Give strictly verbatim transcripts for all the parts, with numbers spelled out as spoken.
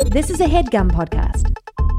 This is a HeadGum podcast.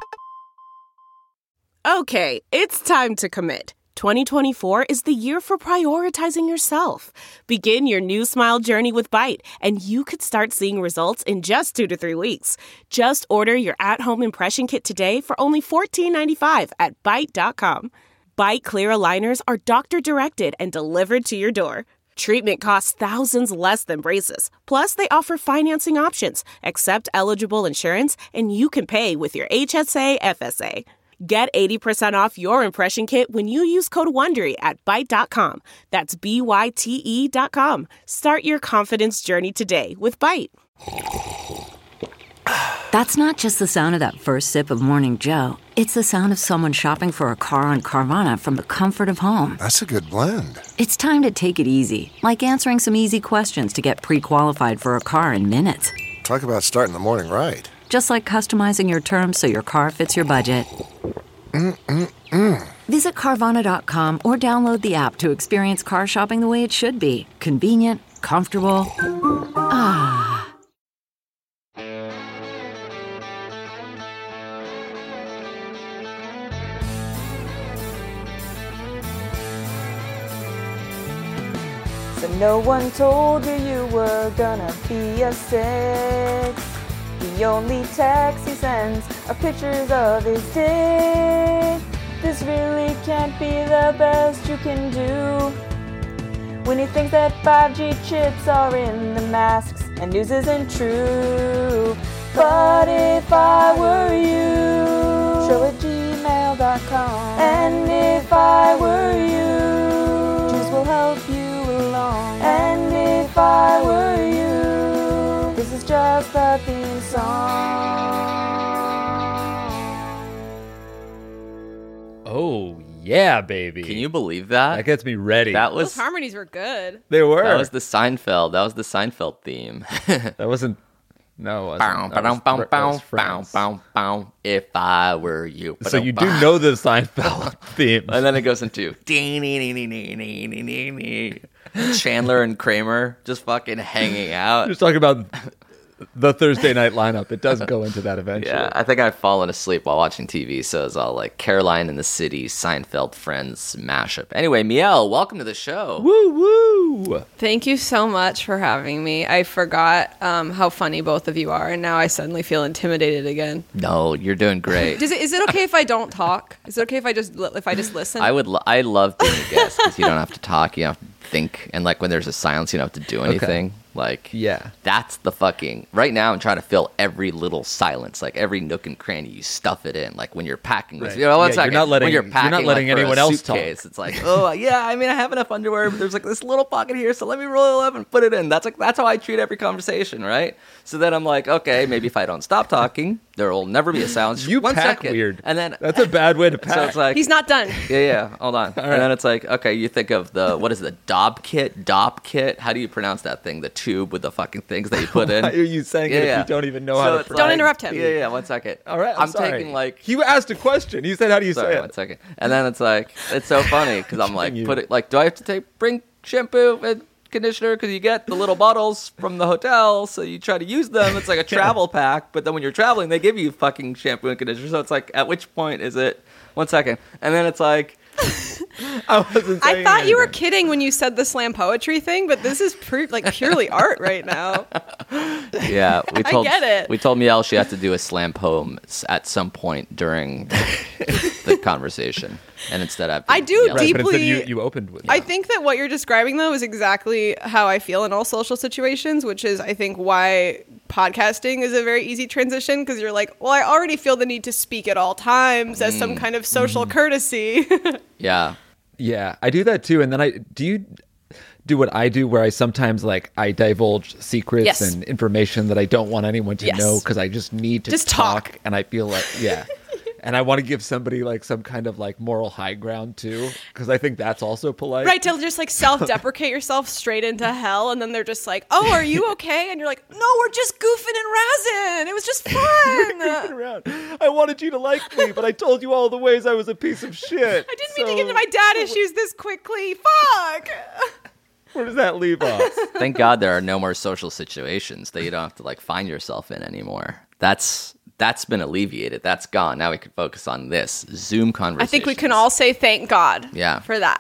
Okay, it's time to commit. twenty twenty-four is the year for prioritizing yourself. Begin your new smile journey with Byte, and you could start seeing results in just two to three weeks. Just order your at-home impression kit today for only fourteen ninety-five at byte dot com. Byte Clear aligners are doctor-directed and delivered to your door. Treatment costs thousands less than braces. Plus, they offer financing options, accept eligible insurance, and you can pay with your H S A F S A. Get eighty percent off your impression kit when you use code WONDERY at byte dot com. That's B Y T E dot com. Start your confidence journey today with Byte. That's not just the sound of that first sip of Morning Joe. It's the sound of someone shopping for a car on Carvana from the comfort of home. That's a good blend. It's time to take it easy, like answering some easy questions to get pre-qualified for a car in minutes. Talk about starting the morning right. Just like customizing your terms so your car fits your budget. Mm-mm-mm. Visit Carvana dot com or download the app to experience car shopping the way it should be. Convenient, comfortable. Ah. So no one told you you were gonna be a six. The only text he sends are pictures of his dick. This really can't be the best you can do when he thinks that five G chips are in the masks and news isn't true. But if I were you, show at gmail dot com. And if I were you, Jews will help you along. And if I were you, this is just the theme song. Oh, yeah, baby. Can you believe that? That gets me ready. That was Those harmonies were good. They were. That was the Seinfeld. That was the Seinfeld theme. That wasn't. No, it wasn't. Bow, That was, bow, that bow, was bow, Friends. bow, bow, if I were you. So you do know the Seinfeld theme. And then it goes into Chandler and Kramer just fucking hanging out. Just talking about the Thursday night lineup. It does go into that eventually. Yeah, I think I've fallen asleep while watching T V, so it's all like Caroline in the City, Seinfeld, Friends mashup. Anyway, Miel, welcome to the show. Woo woo! Thank you so much for having me. I forgot um, how funny both of you are, and now I suddenly feel intimidated again. No, you're doing great. Does it, is it okay if I don't talk? Is it okay if I just li- if I just listen? I would. Lo- I love being a guest because you don't have to talk, you don't have to think, and like when there's a silence, you don't have to do anything. Okay. Like, yeah, that's the fucking. Right now, I'm trying to fill every little silence, like every nook and cranny. You stuff it in, like when you're packing. With, Right. You know, one Yeah, second, you're not letting- when you're you're packing, not letting like, for anyone a else talk. suitcase, it's like, oh yeah, I mean, I have enough underwear, but there's like this little pocket here, so let me roll it up and put it in. That's like that's how I treat every conversation, right? So then I'm like, okay, maybe if I don't stop talking, there will never be a silence. You One pack second. weird. And then that's a bad way to pack. So it's like He's not done. yeah, yeah. Hold on. And then it's like, okay, you think of the what is it, the Dob kit, Dop kit? How do you pronounce that thing? The tube with the fucking things that you put in. Why are you saying Yeah, it yeah. if you don't even know So how to it's pronounce Don't it? interrupt him. Yeah, yeah. One second. All right, I'm, I'm sorry. taking like. You asked a question. You said, "How do you Sorry, say one it?" second. And then it's like, it's so funny because I'm like, Continue. put it like, do I have to take bring shampoo and conditioner because you get the little bottles from the hotel, so you try to use them. It's like a travel pack, but then when you're traveling, they give you fucking shampoo and conditioner. So it's like, at which point is it? One second, and then it's like. I wasn't. I saying thought you were anything. kidding when you said the slam poetry thing, but this is pre- like purely art right now. Yeah, we I told get it. we told Miel she had to do a slam poem s- at some point during the conversation, and instead I I do Miel- Right, but instead deeply- you, you opened with. I think that what you're describing, though, is exactly how I feel in all social situations, which is, I think, why podcasting is a very easy transition, because you're like, well, I already feel the need to speak at all times as some kind of social courtesy. Yeah, Yeah, I do that too. And then I do you do what I do, where I sometimes like I divulge secrets Yes. and information that I don't want anyone to Yes. know because I just need to Just talk, talk. and I feel like yeah. And I want to give somebody like some kind of like moral high ground too, because I think that's also polite. Right, to just like self-deprecate yourself straight into hell, and then they're just like, oh, are you okay? And you're like, no, we're just goofing and razzing. It was just fun. Around. I wanted you to like me, but I told you all the ways I was a piece of shit. I didn't mean to get into my dad issues this quickly. Fuck. Where does that leave us? Thank God there are no more social situations that you don't have to like find yourself in anymore. That's that's been alleviated. That's gone. Now we can focus on this Zoom conversation. I think we can all say thank God Yeah. for that.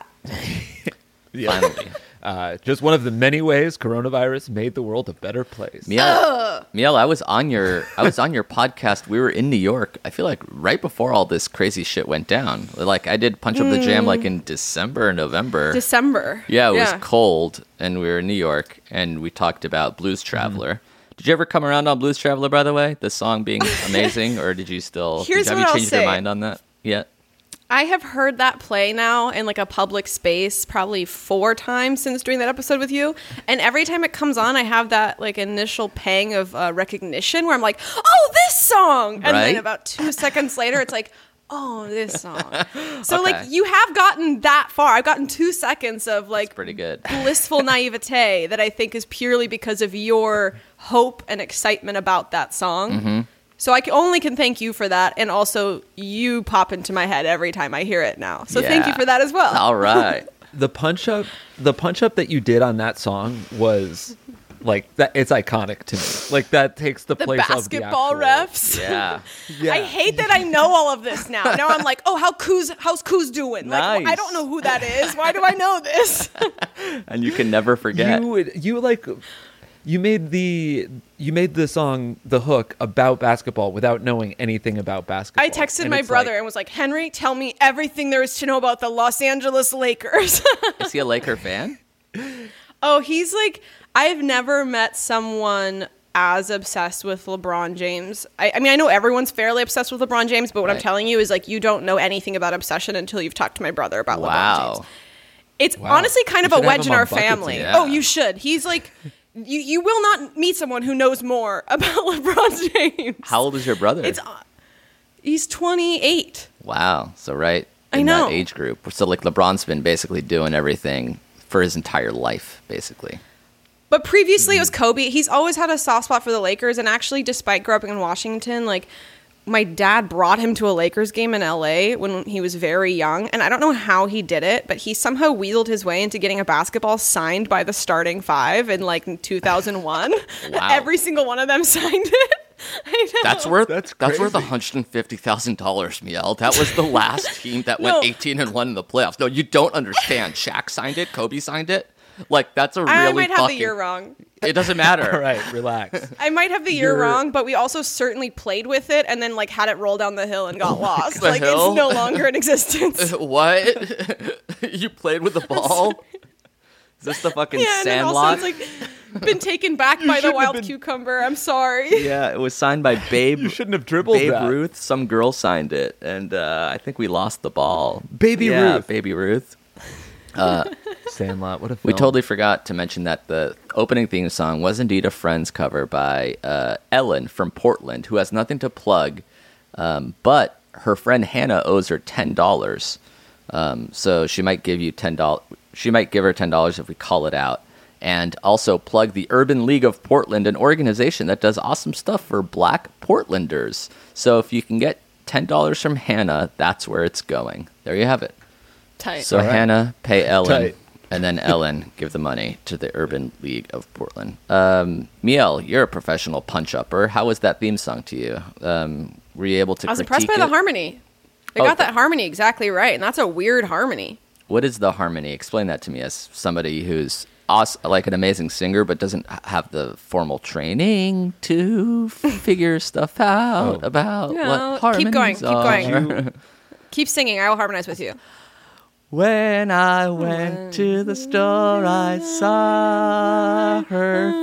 Finally. Uh, just one of the many ways coronavirus made the world a better place. Miel, Miel, I was on your I was on your podcast. We were in New York. I feel like right before all this crazy shit went down. Like I did Punch Up the Jam like in December, November. December. Yeah, it was cold, and we were in New York, and we talked about Blues Traveler. Mm. Did you ever come around on Blues Traveler, by the way? The song being amazing, or did you still Here's did, have what you I'll changed say. your mind on that yet? I have heard that play now in like a public space probably four times since doing that episode with you. And every time it comes on, I have that like initial pang of uh, recognition where I'm like, oh, this song. And Right? then about two seconds later, it's like, oh, this song. So Okay. like you have gotten that far. I've gotten two seconds of like Pretty good. blissful naivete that I think is purely because of your hope and excitement about that song. Mm-hmm. So I can, only can thank you for that, and also you pop into my head every time I hear it now. So thank you Yeah. for that as well. All right. The punch up, the punch up that you did on that song was like that. It's iconic to me. Like that takes the, The place basketball of the actual, refs. Yeah. Yeah. I hate that I know all of this now. Now I'm like, oh, how Kuz, how's Kuz doing? Like, Nice. I don't know who that is. Why do I know this? And you can never forget. You would, you like, you made the you made the song the hook about basketball without knowing anything about basketball. I texted And my it's brother like- and was like, Henry, tell me everything there is to know about the Los Angeles Lakers. Is he a Laker fan? Oh, he's like, I've never met someone as obsessed with LeBron James. I, I mean, I know everyone's fairly obsessed with LeBron James, but what I'm Right. telling you is like, you don't know anything about obsession until you've talked to my brother about LeBron Wow. James. It's Wow. honestly kind of We a should have wedge him in on our Bucket family. Team. Oh, Yeah. you should. He's like, you, you will not meet someone who knows more about LeBron James. How old is your brother? It's, uh, he's twenty-eight. Wow. So right I in know. that age group. So like LeBron's been basically doing everything for his entire life, basically. But previously it was Kobe. He's always had a soft spot for the Lakers. And actually, despite growing up in Washington, like my dad brought him to a Lakers game in L A when he was very young. And I don't know how he did it, but he somehow weaseled his way into getting a basketball signed by the starting five in like in two thousand one. Wow. Every single one of them signed it. I know. That's worth That's that's, worth crazy. one hundred fifty thousand dollars, Miel. That was the last team that went No. eighteen and one in the playoffs. No, you don't understand. Shaq signed it. Kobe signed it. Like that's a really I might have fucking. the year wrong. It doesn't matter. All right, relax. I might have the year You're- wrong, but we also certainly played with it and then like had it roll down the hill and got lost. The Like hill? it's no longer in existence. What? You played with the ball? Is this the fucking Yeah, and then also Sandlot? it's like been taken back by the shouldn't have wild been- cucumber. I'm sorry. Yeah, it was signed by Babe. You shouldn't have dribbled Babe that. Ruth. Some girl signed it, and uh, I think we lost the ball. Baby yeah, Ruth. Baby Ruth. Sandlot. What a film. We totally forgot to mention that the opening theme song was indeed a Friends cover by uh, Ellen from Portland, who has nothing to plug, um, but her friend Hannah owes her ten dollars. Um, so she might give you ten dollars. She might give her ten dollars if we call it out. And also plug the Urban League of Portland, an organization that does awesome stuff for Black Portlanders. So if you can get ten dollars from Hannah, that's where it's going. There you have it. Tight. So Hannah, pay Ellen, Tight. and then Ellen give the money to the Urban League of Portland. Um, Miel, you're a professional punch-upper. How was that theme song to you? Um, were you able to I was critique impressed by it? the harmony. They Oh, got th- that harmony exactly right, and that's a weird harmony. What is the harmony? Explain that to me as somebody who's awes- like an amazing singer but doesn't h- have the formal training to f- figure stuff out Oh. about No, what harmonies keep going, keep going. are. Keep singing. I will harmonize with you. When I went to the store, I saw her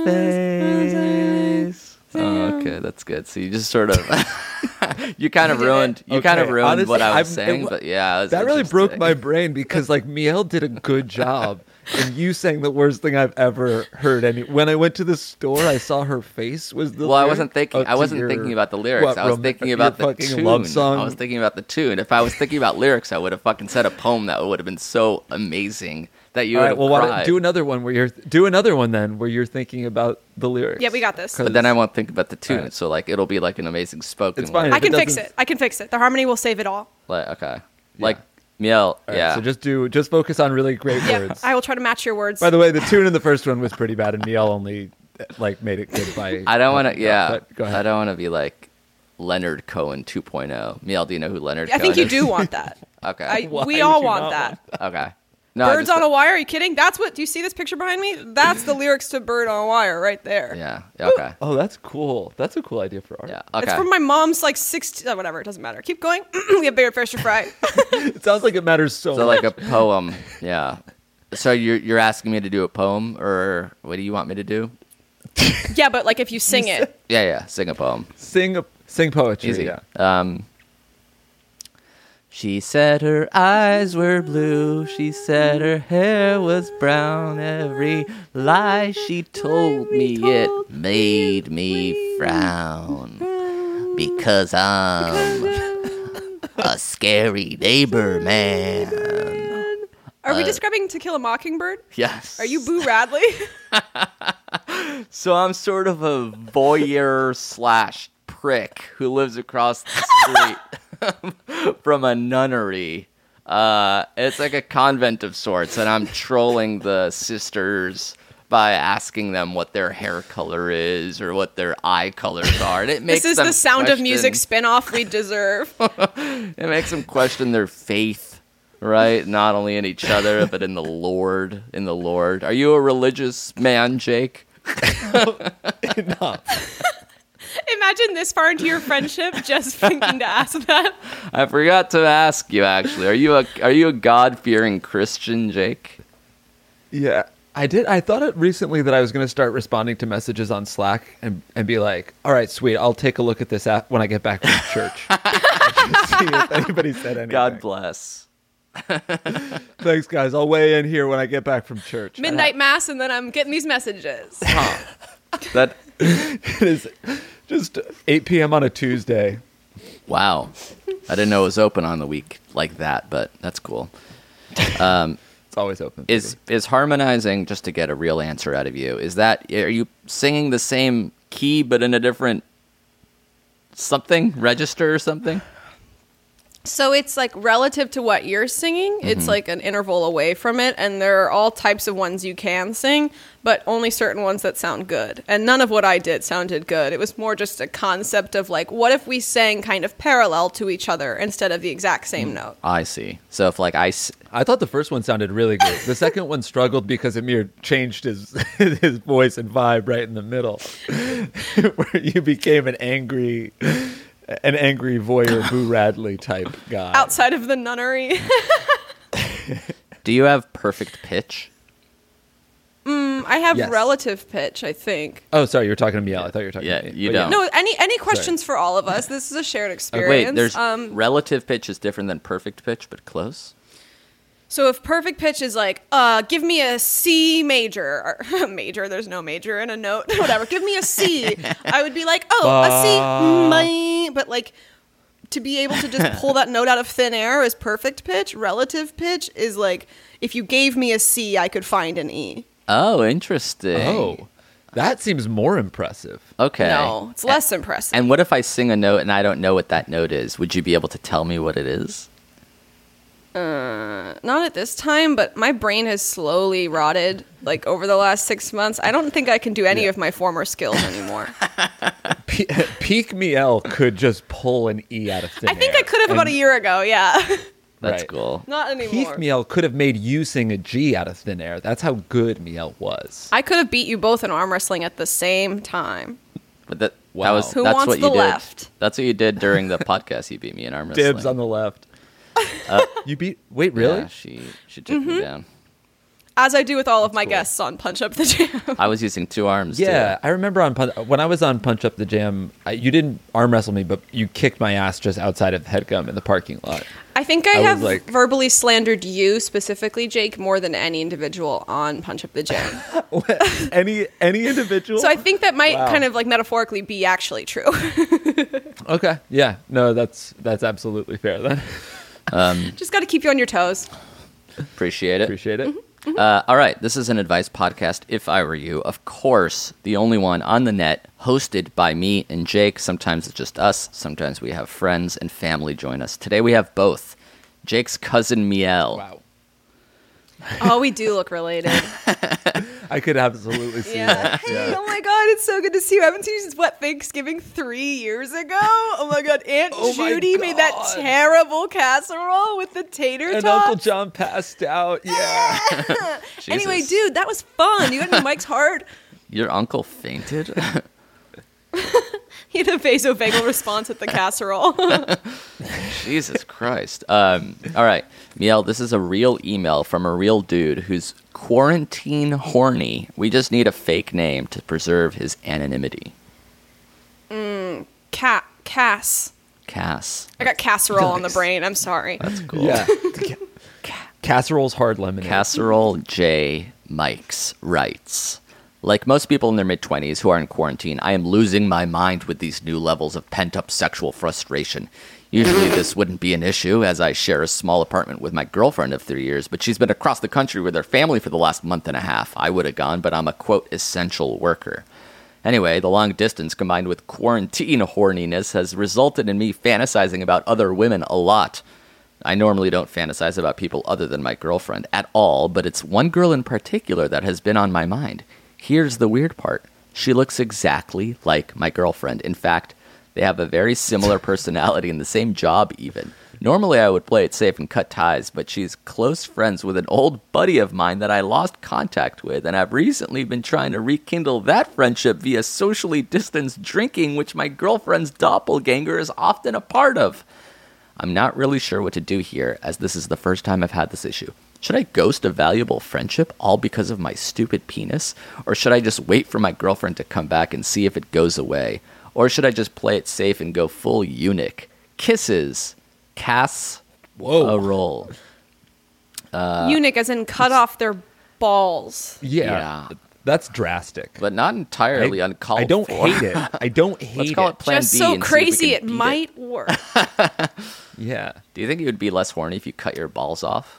face. Oh, okay, that's good. So you just sort of, you kind of ruined, you kind of Okay, ruined honestly, what I was I'm- saying, it- but yeah, it was That really broke interesting. my brain because like Miel did a good job, and you sang the worst thing I've ever heard. Any when I went to the store, I saw her face. Was the Well, I lyric? wasn't thinking. Oh, I to wasn't your- thinking about the lyrics. what, I was rom- thinking your about the fucking tune. love song. I was thinking about the tune. If I was thinking about lyrics, I would have fucking said a poem that would have been so amazing that you All would right, have well, why don't- cried. do another one where you're do another one then where you're thinking about the lyrics. Yeah, we got this. But then I won't think about the tune. Alright. So like it'll be like an amazing spoken. It's fine. word. I can If it fix doesn't- it. I can fix it. The harmony will save it all. Like okay, like Miel, All right, yeah. So just do just focus on really great Yeah, words. I will try to match your words. By the way, the tune in the first one was pretty bad, and Miel only like made it good by. I don't want to. helping out, Yeah, but go ahead. I don't want to be like Leonard Cohen two point oh. Miel, do you know who Leonard? I Cohen think you is? do want that. Okay. I, Why we would all you want not that. okay. No, I Birds just- on a Wire? Are you kidding? That's what. Do you see this picture behind me? That's the lyrics to Bird on a Wire right there. Yeah. Okay. Oh, that's cool. That's a cool idea for art. Yeah. Okay. It's from my mom's like sixteen. Uh, whatever. It doesn't matter. Keep going. We have bigger fish to fry. It sounds like it matters so, So much. like a poem. Yeah. So you're you're asking me to do a poem, or what do you want me to do? Yeah, but like if you sing it. Yeah, yeah. Sing a poem. sing a, sing poetry. Easy. Yeah. Um. She said her eyes were blue. She said her hair was brown. Every lie she told me, it made me frown. Because I'm a scary neighbor man. Are we Uh, describing To Kill a Mockingbird? Yes. Are you Boo Radley? So I'm sort of a voyeur slash prick who lives across the street from a nunnery. Uh, it's like a convent of sorts, and I'm trolling the sisters by asking them what their hair color is or what their eye colors are. And it makes This is them the Sound of question- Music spin-off we deserve. It makes them question their faith, right? Not only in each other, but in the Lord. In the Lord. Are you a religious man, Jake? Imagine this far into your friendship just thinking to ask that. I forgot to ask you. Actually, are you a are you a God-fearing Christian, Jake? Yeah. I did. I thought it recently that I was going to start responding to messages on Slack and, and be like, all right, sweet. I'll take a look at this app when I get back from church. See if anybody said anything. God bless. Thanks, guys. I'll weigh in here when I get back from church. Midnight mass, and then I'm getting these messages. That It is just eight p.m. on a Tuesday. wow. I didn't know it was open on the week like that, but that's cool. Um, It's always open. is is harmonizing, just to get a real answer out of you? Is that are you singing the same key but in a different something register or something? So it's like relative to what you're singing. It's like an interval away from it, and there are all types of ones you can sing, but only certain ones that sound good. And none of what I did sounded good. It was more just a concept of like, what if we sang kind of parallel to each other instead of the exact same note? I see. So if like I s- I thought the first one sounded really good. The second one struggled because Amir changed his his voice and vibe right in the middle, where you became an angry, an angry voyeur Boo Radley type guy. Outside of the nunnery. do you have perfect pitch? I have Yes. relative pitch, I think. Oh, sorry, you were talking to Miel. I thought you were talking Yeah, to me. you But don't. No, any any questions for all of us? This is a shared Oh, experience. wait, there's um, relative pitch is different than perfect pitch, but close. So if perfect pitch is like, uh, give me a C major, or major, there's no major in a note, whatever, give me a C, I would be like, oh, a C, mm, but like, to be able to just pull that note out of thin air is perfect pitch. Relative pitch is like, if you gave me a C, I could find an E. Oh, interesting. Oh, that seems more impressive. okay. No, it's less impressive. And what if I sing a note and I don't know what that note is? Would you be able to tell me what it is? Not at this time, but my brain has slowly rotted, like, over the last six months. I don't think I can do any of my former skills anymore. P- Peak Miel could just pull an E out of thin I think air. I could have about a year ago, yeah. That's Right. cool. Not anymore. Heath Miel could have made you sing a G out of thin air. That's how good Miel was. I could have beat you both in arm wrestling at the same time. But that, that Wow. was Who that's wants what the you did. left? That's what you did during the podcast. You beat me in arm wrestling. Dibs on the left. you beat. Wait, really? Yeah, she she took me down. As I do with all of my cool. guests on Punch Up the Jam. I was using two arms. Yeah, too. I remember on Pun- when I was on Punch Up the Jam. I, you didn't arm wrestle me, but you kicked my ass just outside of Headgum in the parking lot. I think I, I was have like- verbally slandered you specifically, Jake, more than any individual on Punch Up the Jam. any any individual? So I think that might Wow. kind of like metaphorically be actually true. Okay, yeah, no, that's that's absolutely fair then. Just got to keep you on your toes. Appreciate it. Appreciate it. Uh, all right, this is an advice podcast. If I were you, of course, the only one on the net, hosted by me and Jake. Sometimes it's just us. Sometimes we have friends and family join us. Today we have both. Jake's cousin Miel. Wow. Oh, we do look related. I could absolutely see Yeah. that. Hey, Yeah. oh my God, it's so good to see you. I haven't seen you since, what, Thanksgiving three years ago? Oh my God, Aunt Oh my Judy made that God. terrible casserole with the tater And tots. Uncle John passed out. Yeah. Anyway, Jesus. dude, that was fun. You got any Mike's Hard? Your uncle fainted? He had a vasovagal response at the casserole. Jesus Christ. Um, all right. Miel, this is a real email from a real dude who's quarantine horny. We just need a fake name to preserve his anonymity. Cat, Cass. Cass. I got casserole on the Nice. brain. I'm sorry. That's cool. Yeah. Casserole's hard lemonade. Casserole J. Mikes writes, like most people in their mid-twenties who are in quarantine, I am losing my mind with these new levels of pent-up sexual frustration. Usually this wouldn't be an issue, as I share a small apartment with my girlfriend of three years, but she's been across the country with her family for the last month and a half. I would have gone, but I'm a, quote, essential worker. Anyway, the long distance combined with quarantine horniness has resulted in me fantasizing about other women a lot. I normally don't fantasize about people other than my girlfriend at all, but it's one girl in particular that has been on my mind. Here's the weird part. She looks exactly like my girlfriend. In fact, they have a very similar personality and the same job even. Normally I would play it safe and cut ties, but she's close friends with an old buddy of mine that I lost contact with, and I've recently been trying to rekindle that friendship via socially distanced drinking, which my girlfriend's doppelganger is often a part of. I'm not really sure what to do here, as this is the first time I've had this issue. Should I ghost a valuable friendship all because of my stupid penis? Or should I just wait for my girlfriend to come back and see if it goes away? Or should I just play it safe and go full eunuch? Kisses. Cass. Whoa. A roll. Eunuch, as in cut off their balls. Yeah. Yeah. That's drastic. But not entirely I, uncalled I don't for. hate it. I don't hate Let's call it it. Plan Just B so and see if we crazy can it beat might work. Yeah. Do you think you would be less horny if you cut your balls off?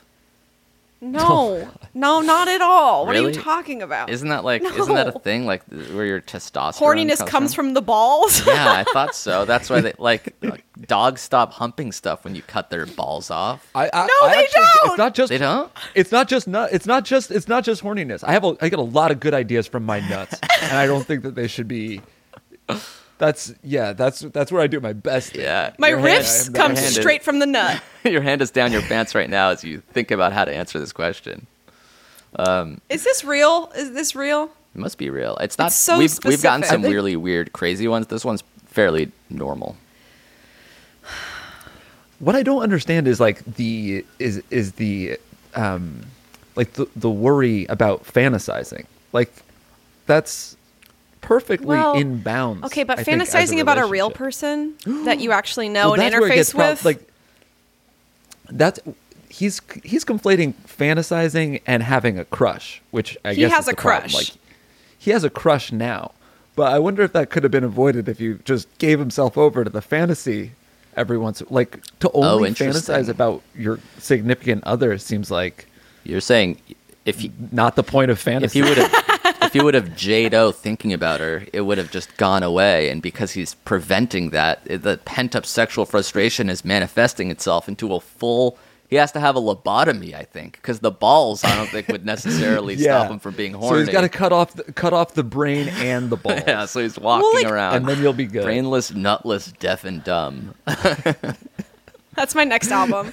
No, no, not at all. What are Really? you talking about? Isn't that like isn't that a No. thing like where your testosterone Horniness comes, comes from? from the balls? Yeah, I thought so. That's why they like, like dogs stop humping stuff when you cut their balls off. I, I, No, I they actually, don't! It's not just. They don't? It's not just nut. It's not just. It's not just horniness. I have. A, I get a lot of good ideas from my nuts, and I don't think that they should be. That's yeah. That's that's where I do my best. thing. Yeah. My Your hand- riffs your come hand is- straight from the nut. Your hand is down your pants right now as you think about how to answer this question. Is this real? Is this real? It must be real. It's not. It's so we've we've gotten specific. some I think- really weird, crazy ones. This one's fairly normal. What I don't understand is like the is is the um like the the worry about fantasizing. Like that's perfectly Well, in bounds. Okay, but I think, as fantasizing about a real relationship. person that you actually know Well, and that's where it gets interface prob- with. like that's he's he's conflating fantasizing and having a crush, which I He guess has is a the problem. crush. Like he has a crush now, but I wonder if that could have been avoided if you just gave himself over to the fantasy every once, like to Oh, only interesting. fantasize about your significant other seems like You're saying if you not the point of if fantasy. you would have if you would have J O thinking about her, it would have just gone away. And because he's preventing that, it- the pent up sexual frustration is manifesting itself into a full. He has to have a lobotomy, I think, because the balls I don't think would necessarily stop him from being horny. So he's got to cut off the, cut off the brain and the balls. Yeah, so he's walking Well, like- around, and then you'll be good. brainless, nutless, deaf, and dumb. That's my next album.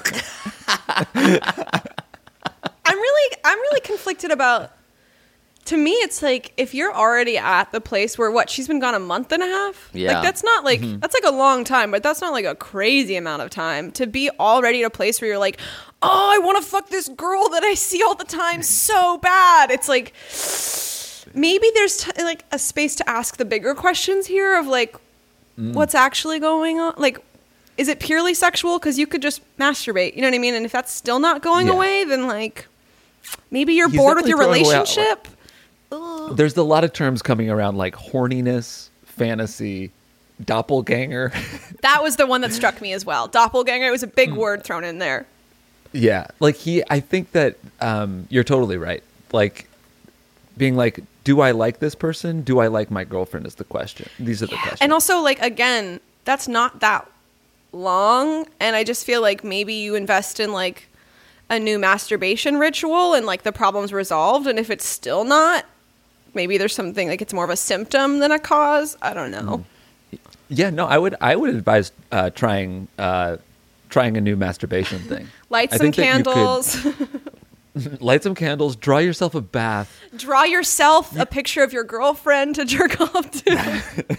I'm really I'm really conflicted about, to me it's like if you're already at the place where what she's been gone a month and a half, Yeah. like that's not like Mm-hmm. that's like a long time, but that's not like a crazy amount of time to be already at a place where you're like, oh, I want to fuck this girl that I see all the time so bad. It's like maybe there's t- like a space to ask the bigger questions here of like Mm. what's actually going on, like is it purely sexual? Because you could just masturbate, you know what I mean? And if that's still not going Yeah. away, then like maybe you're He's bored with your definitely throwing away- relationship. There's a lot of terms coming around like horniness, fantasy, doppelganger. That was the one that struck me as well. Doppelganger, it was a big Hmm. word thrown in there. Yeah, like he, I think that um, you're totally right. Like being like, do I like this person? Do I like my girlfriend? Is the question. These are the questions. And also, like, again, that's not that long, and I just feel like maybe you invest in like a new masturbation ritual and like the problem's resolved, and if it's still not, maybe there's something like it's more of a symptom than a cause. I don't know. Yeah, no, I would I would advise uh, trying uh, trying a new masturbation thing. Light I some think that you could- candles. Light some candles, draw yourself a bath. Draw yourself a picture of your girlfriend to jerk off to.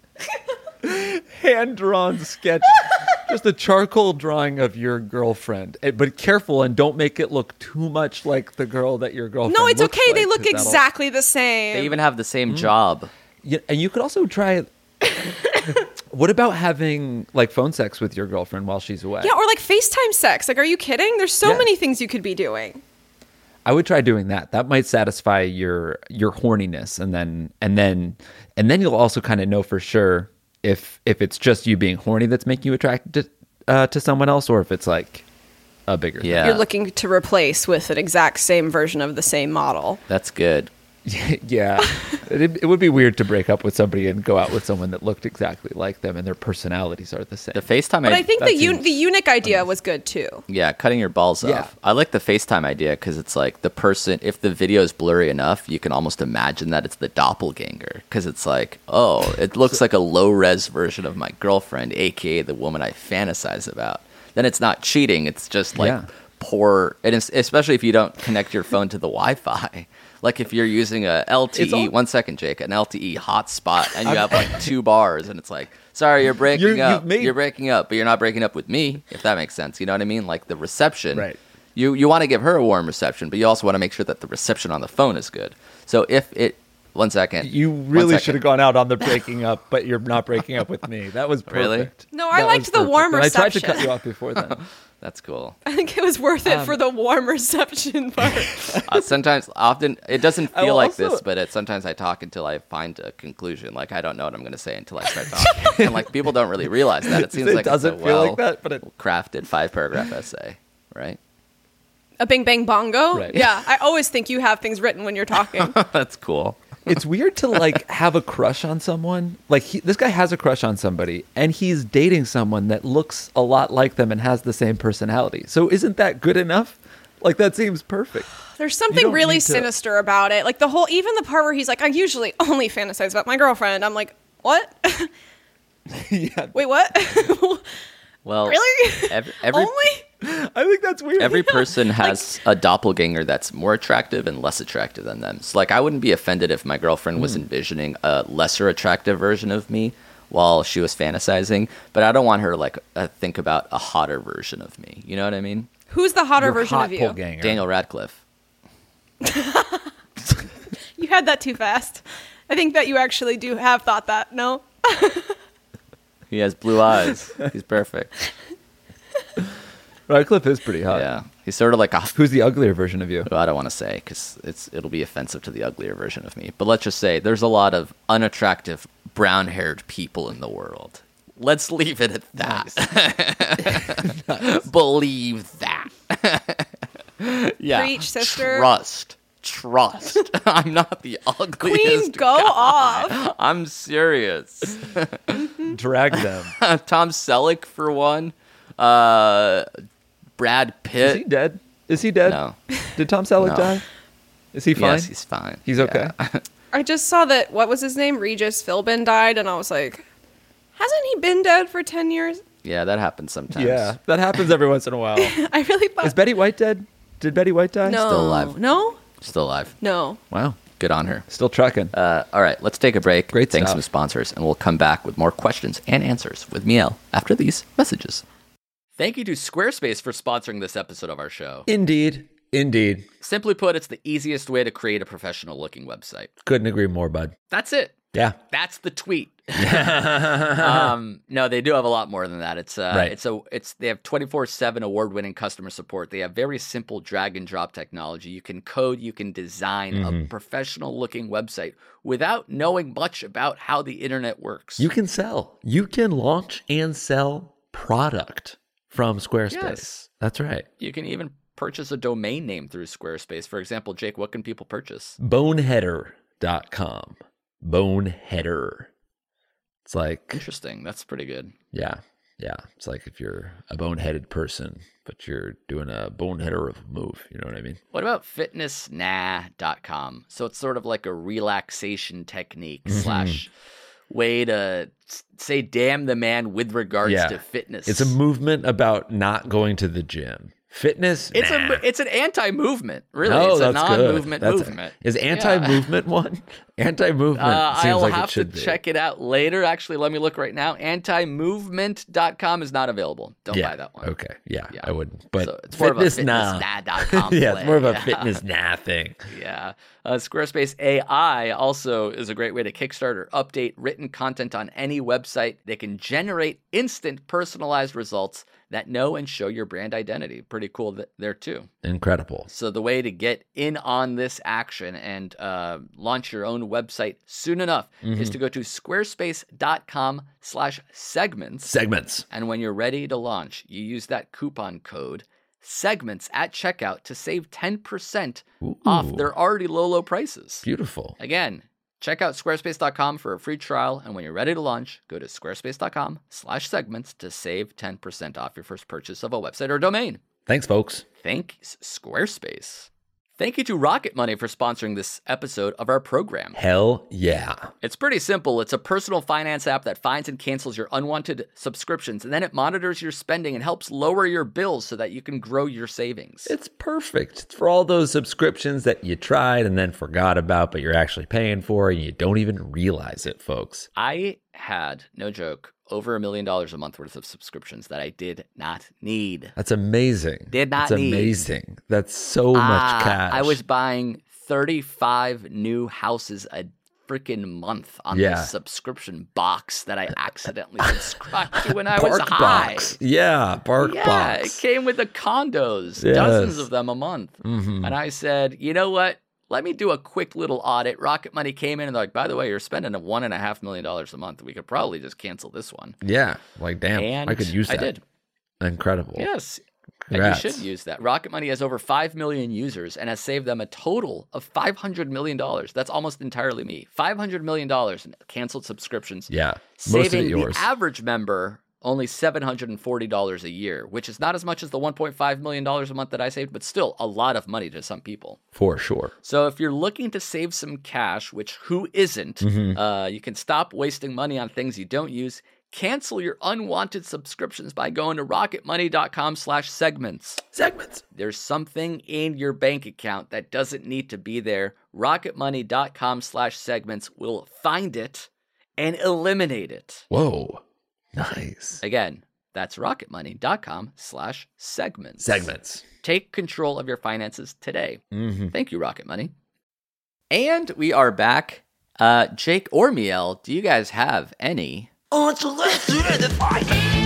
Hand-drawn sketch. Just a charcoal drawing of your girlfriend. Eh, But careful and don't make it look too much like the girl that your girlfriend No, it's looks okay. like, They look 'cause that'll- exactly the same. They even have the same job. Yeah, and you could also try what about having like phone sex with your girlfriend while she's away? Yeah, or like FaceTime sex. Like, are you kidding? There's so Yeah. many things you could be doing. I would try doing that. That might satisfy your your horniness, and then and then and then you'll also kind of know for sure if if it's just you being horny that's making you attracted to, uh, to someone else, or if it's like a bigger Yeah. You're looking to replace with an exact same version of the same model. That's good. thing. Yeah, it, it would be weird to break up with somebody and go out with someone that looked exactly like them and their personalities are the same. The FaceTime But I think that the un- seems the eunuch idea was good too. Yeah, cutting your balls Yeah. off. I like the FaceTime idea because it's like the person, if the video is blurry enough, you can almost imagine that it's the doppelganger because it's like, oh, it looks like a low res version of my girlfriend, aka the woman I fantasize about. Then it's not cheating, it's just like Yeah. poor, and it's, especially if you don't connect your phone to the Wi-Fi. Like if you're using a L T E, It's all- one second, Jake, an L T E hotspot, and you have like two bars, and it's like, sorry, you're breaking You're- you've up. made- You're breaking up, but you're not breaking up with me, if that makes sense. You know what I mean? Like the reception. Right. You you want to give her a warm reception, but you also want to make sure that the reception on the phone is good. So if it, one second. You One really second. should have gone out on the breaking up, but you're not breaking up with me. That was perfect. Really? No, I That liked was the perfect. warm And I tried to reception. cut you off before then. That's cool. I think it was worth it Um, for the warm reception part. Uh, sometimes, often, it doesn't I feel will like also- this, but it, sometimes I talk until I find a conclusion. Like I don't know what I'm going to say until I start talking, and like people don't really realize that. It seems It like doesn't it's a feel well like that, but it- crafted five paragraph essay, right? A bing bang bongo? Right. Yeah, I always think you have things written when you're talking. That's cool. It's weird to like have a crush on someone. Like he, this guy has a crush on somebody, and he's dating someone that looks a lot like them and has the same personality. So isn't that good enough? Like that seems perfect. There's You something don't really need to- sinister about it. Like the whole, even the part where he's like, I usually only fantasize about my girlfriend. I'm like, what? Yeah, Wait, what? Well, Really? Every, every, only? I think that's weird. every person has a doppelganger that's more attractive and less attractive than them. So, like, I wouldn't be offended if my girlfriend was envisioning a lesser attractive version of me while she was fantasizing, but I don't want her to, like, uh, think about a hotter version of me. You know what I mean? Who's the hotter Your version hot of you? pole ganger. Daniel Radcliffe. You had that too fast. I think that you actually do have thought that. No? He has blue eyes. He's perfect. Radcliffe is pretty hot. Yeah. He's sort of like a... Who's the uglier version of you? I don't want to say because it's it'll be offensive to the uglier version of me. But let's just say there's a lot of unattractive brown-haired people in the world. Let's leave it at that. Believe that. Yeah. Preach, sister. Trust. Trust. I'm not the ugliest. Queen, go guy. off. I'm serious. Drag them. Tom Selleck for one. Uh, Brad Is Pitt. he dead? Is he dead? No. Did Tom Selleck No. die? Is he fine? Yes, he's fine. He's okay. Yeah. I just saw that, what was his name? Regis Philbin died, and I was like, hasn't he been dead for ten years? Yeah, that happens sometimes. Yeah, that happens every once in a while. I really thought. Is Betty White dead? Did Betty White die? no. still alive? No? Still alive. No. Wow. Good on her. Still trucking. Uh, all right, let's take a break. Great Thanks stuff. some sponsors, and we'll come back with more questions and answers with Miel after these messages. Thank you to Squarespace for sponsoring this episode of our show. Indeed. Indeed. Simply put, it's the easiest way to create a professional-looking website. Couldn't agree more, bud. That's it. Yeah. That's the tweet. um, no, they do have a lot more than that. It's uh, Right. it's a it's they have twenty-four seven award-winning customer support. They have very simple drag and drop technology. You can code, you can design Mm-hmm. a professional-looking website without knowing much about how the internet works. You can sell. You can launch and sell product from Squarespace. Yes. That's right. You can even purchase a domain name through Squarespace. For example, Jake, what can people purchase? Boneheader dot com. Boneheader. It's like, Interesting. That's pretty good. yeah. Yeah, it's like if you're a boneheaded person, but you're doing a boneheader move. You know what I mean? What about fitness nah dot com? So it's sort of like a relaxation technique slash way to s- say damn the man with regards Yeah. to fitness. It's a movement about not going to the gym. Fitness, It's nah. a it's an anti-movement, really. No, it's a that's good. non-movement That's- movement. Is anti-movement one? Anti-movement Uh, seems I'll like have it should to be. check it out later. Actually, let me look right now. anti movement dot com is not available. Don't yeah. buy that one. Okay. Yeah, Yeah. I wouldn't. But So it's more fitness, of a nah. fitness nah dot com yeah, it's more of a play. fitness nah thing. Yeah. Uh, Squarespace A I also is a great way to kickstart or update written content on any website. They can generate instant personalized results that know and show your brand identity. Pretty cool th- there too. Incredible. So the way to get in on this action and uh, launch your own website soon enough is to go to squarespace.com slash segments. Segments. And when you're ready to launch, you use that coupon code segments at checkout to save ten percent off Ooh. their already low, low prices. Beautiful. Again, check out squarespace dot com for a free trial. And when you're ready to launch, go to squarespace.com slash segments to save ten percent off your first purchase of a website or domain. Thanks, folks. Thanks, Squarespace. Thank you to Rocket Money for sponsoring this episode of our program. Hell yeah. It's pretty simple. It's a personal finance app that finds and cancels your unwanted subscriptions, and then it monitors your spending and helps lower your bills so that you can grow your savings. It's perfect. It's for all those subscriptions that you tried and then forgot about, but you're actually paying for and you don't even realize it, folks. I had, no joke, over a million dollars a month worth of subscriptions that I did not need. That's amazing. Did not That's need. amazing. That's so much Ah, cash. I was buying thirty-five new houses a freaking month on Yeah. this subscription box that I accidentally subscribed to when I was Bark high. Box. Yeah, Bark Yeah, Box. it came with the condos, Yes. dozens of them a month. Mhm. And I said, you know what? Let me do a quick little audit. Rocket Money came in and they're like, by the way, you're spending a one and a half million dollars a month. We could probably just cancel this one. Yeah, like damn, And I could use that. I did. Incredible. Yes. Congrats. And you should use that. Rocket Money has over five million users and has saved them a total of five hundred million dollars. That's almost entirely me. five hundred million dollars in canceled subscriptions. Yeah, most of saving it yours. the average member only seven hundred forty dollars a year, which is not as much as the one point five million dollars a month that I saved, but still a lot of money to some people. For sure. So if you're looking to save some cash, which who isn't, Mm-hmm. uh, you can stop wasting money on things you don't use. Cancel your unwanted subscriptions by going to rocketmoney.com slash segments. Segments. There's something in your bank account that doesn't need to be there. rocketmoney.com slash segments will find it and eliminate it. Whoa. Nice. Again, that's rocketmoney.com slash segments. Segments. Take control of your finances today. Mm-hmm. Thank you, Rocket Money. And we are back. Uh, Jake or Miel, do you guys have any? Oh, so let's do the fight.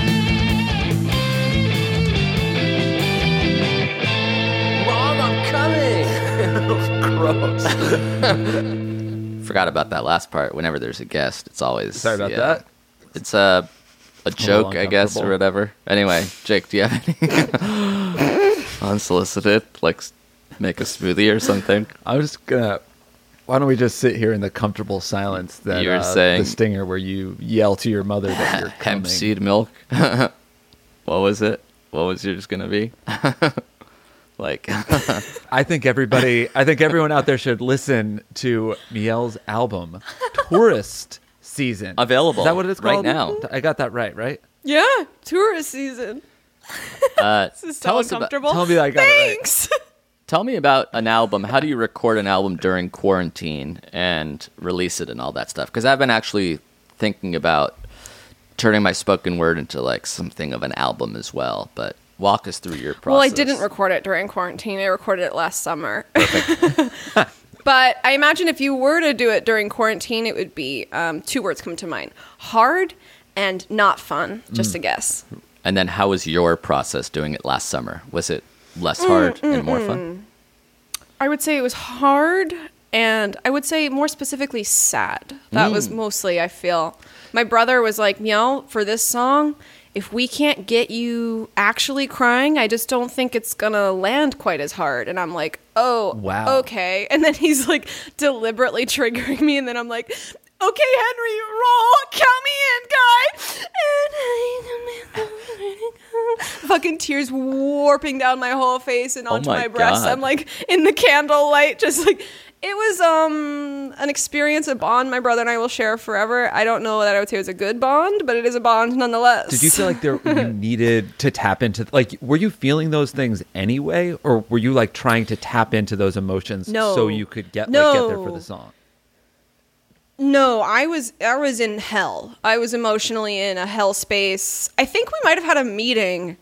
Mom, I'm coming. Gross. Forgot about that last part. Whenever there's a guest, it's always Sorry about yeah. that. It's a a joke, I guess, or uncomfortable. whatever. Anyway, Jake, do you have any unsolicited, like s- make a smoothie or something? I was just gonna. Why don't we just sit here in the comfortable silence that You were uh, saying- the stinger where you yell to your mother that you're coming. Hemp seed milk. What was it? What was yours gonna be? Like, I think everybody, I think everyone out there should listen to Miel's album, Tourist Season. Available Is that what it's right called? now. I got that right, right? Yeah, tourist season. uh, This is Tell so us about- uncomfortable. tell me that I got it right. Thanks. tell me about an album. How do you record an album during quarantine and release it and all that stuff? Because I've been actually thinking about turning my spoken word into like something of an album as well. But walk us through your process. Well, I didn't record it during quarantine. I recorded it last summer. But I imagine if you were to do it during quarantine, it would be um, two words come to mind: hard and not fun. Just a guess. And then how was your process doing it last summer? Was it less hard and more fun? I would say it was hard, and I would say more specifically sad. That was mostly, I feel. My brother was like, Meow, for this song, if we can't get you actually crying, I just don't think it's gonna land quite as hard. And I'm like, oh, Wow. okay. And then he's like deliberately triggering me, and then I'm like, okay, Henry, roll, count me in, guy. fucking tears warping down my whole face and onto Oh my my breasts. God. I'm like in the candlelight, just like it was um an experience, a bond my brother and I will share forever. I don't know that I would say it was a good bond, but it is a bond nonetheless. Did you feel like there you needed to tap into, like, were you feeling those things anyway, or were you like trying to tap into those emotions No. so you could get No. like get there for the song? No, I was I was in hell. I was emotionally in a hell space. I think we might have had a meeting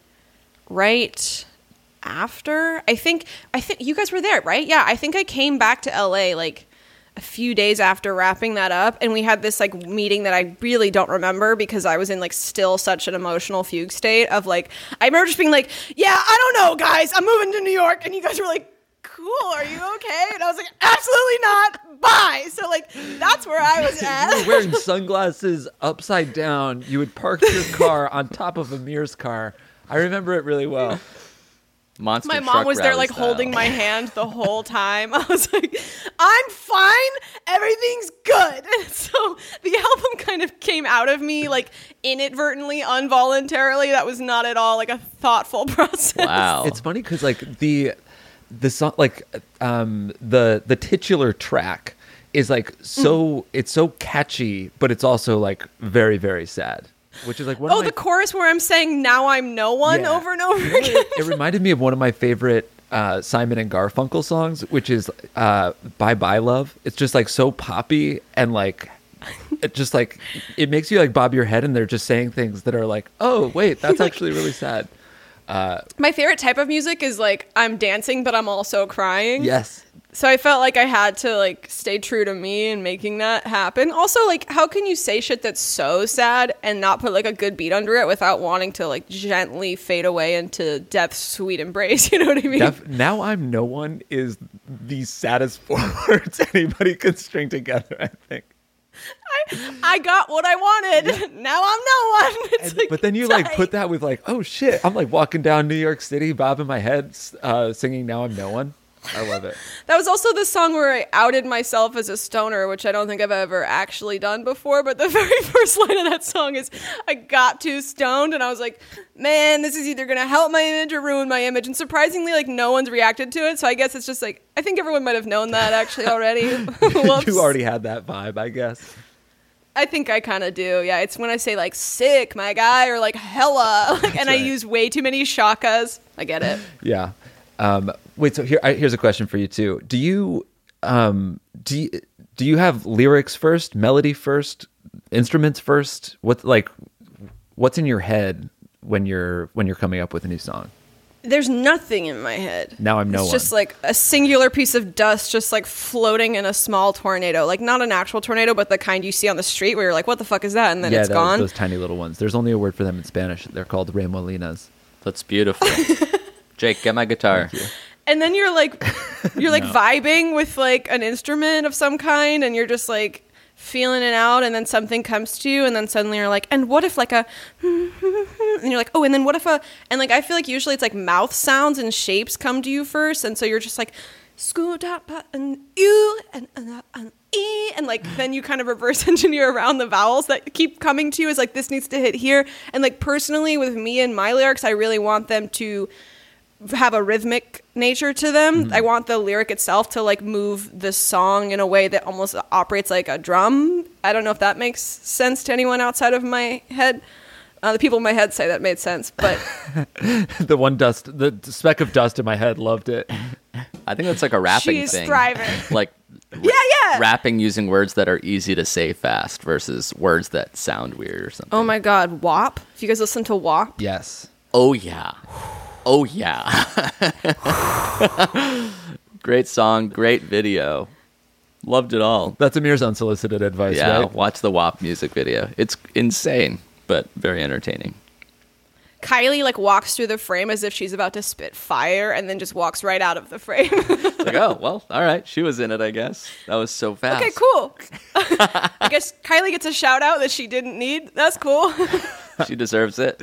right after. I think I think you guys were there, right? Yeah, I think I came back to L A like a few days after wrapping that up, and we had this like meeting that I really don't remember because I was in like still such an emotional fugue state of like I remember just being like, "Yeah, I don't know, guys. I'm moving to New York." And you guys were like, "Cool, are you okay?" And I was like, "Absolutely not. Bye." So like that's where I was at. You were wearing sunglasses upside down. You would park your car on top of Amir's car. I remember it really well. Monster My mom truck was there rally like style. holding my hand the whole time. I was like, "I'm fine. Everything's good." So the album kind of came out of me like inadvertently, involuntarily. That was not at all like a thoughtful process. Wow. It's funny because like the the song, like um, the the titular track is like so it's so catchy, but it's also like very very sad, which is like one Oh, of my, the chorus where I'm saying "Now I'm no one" Yeah. over and over You know, again. it, it reminded me of one of my favorite uh, Simon and Garfunkel songs, which is uh, "Bye Bye Love." It's just like so poppy and like it just like it makes you like bob your head, and they're just saying things that are like, oh wait, that's actually really sad. Uh, My favorite type of music is like I'm dancing, but I'm also crying. yes. So I felt like I had to like stay true to me in making that happen. Also, like, how can you say shit that's so sad and not put like a good beat under it without wanting to like gently fade away into death's sweet embrace? You know what I mean? Def- now I'm no one is the saddest four words anybody could string together, I think. I, I got what I wanted. Now I'm no one. It's And- like, but then you like tight. put that with like, oh shit, I'm like walking down New York City, bobbing my head, uh, singing "Now I'm No One." I love it. That was also the song where I outed myself as a stoner, which I don't think I've ever actually done before. But the very first line of that song is, I got too stoned. And I was like, man, this is either going to help my image or ruin my image. And surprisingly, like, no one's reacted to it. So I guess it's just like, I think everyone might have known that actually already. Whoops. You already had that vibe, I guess. I think I kind of do. Yeah, it's when I say like sick, my guy, or like hella. Like, and I right. use way too many shakas. I get it. Yeah. Um, wait. So here, I, here's a question for you too. Do you, um, do you, do you have lyrics first, melody first, instruments first? What like, what's in your head when you're when you're coming up with a new song? There's nothing in my head. Now I'm no It's one. just like a singular piece of dust just like floating in a small tornado. Like not an actual tornado, but the kind you see on the street where you're like, what the fuck is that? And then yeah, it's those, gone. those tiny little ones. There's only a word for them in Spanish. They're called remolinas. That's beautiful. Jake, get my guitar. And then you're like, you're like vibing with like an instrument of some kind, and you're just like feeling it out, and then something comes to you, and then suddenly you're like, and what if like a, and you're like, oh, and then what if a, and like I feel like usually it's like mouth sounds and shapes come to you first, and so you're just like, scoot up and you and and, and e, and like then you kind of reverse engineer around the vowels that keep coming to you. Is like this needs to hit here, and like personally with me and my lyrics, I really want them to have a rhythmic nature to them. Mm-hmm. I want the lyric itself to like move the song in a way that almost operates like a drum. I don't know if that makes sense to anyone outside of my head. Uh, the people in my head say that made sense, but The one dust, the speck of dust in my head loved it. I think that's like a rapping she's thing. thriving. Like Yeah, yeah. rapping using words that are easy to say fast versus words that sound weird or something. Oh my God, W A P. If you guys listen to W A P, Yes. Oh yeah. Oh yeah. Great song, great video. Loved it all. That's Amir's unsolicited advice, Yeah, right? watch the W A P music video. It's insane, but very entertaining. Kylie like walks through the frame as if she's about to spit fire, and then just walks right out of the frame. It's like, oh, well, all right. She was in it, I guess. That was so fast. Okay, cool. I guess Kylie gets a shout out that she didn't need. That's cool. She deserves it.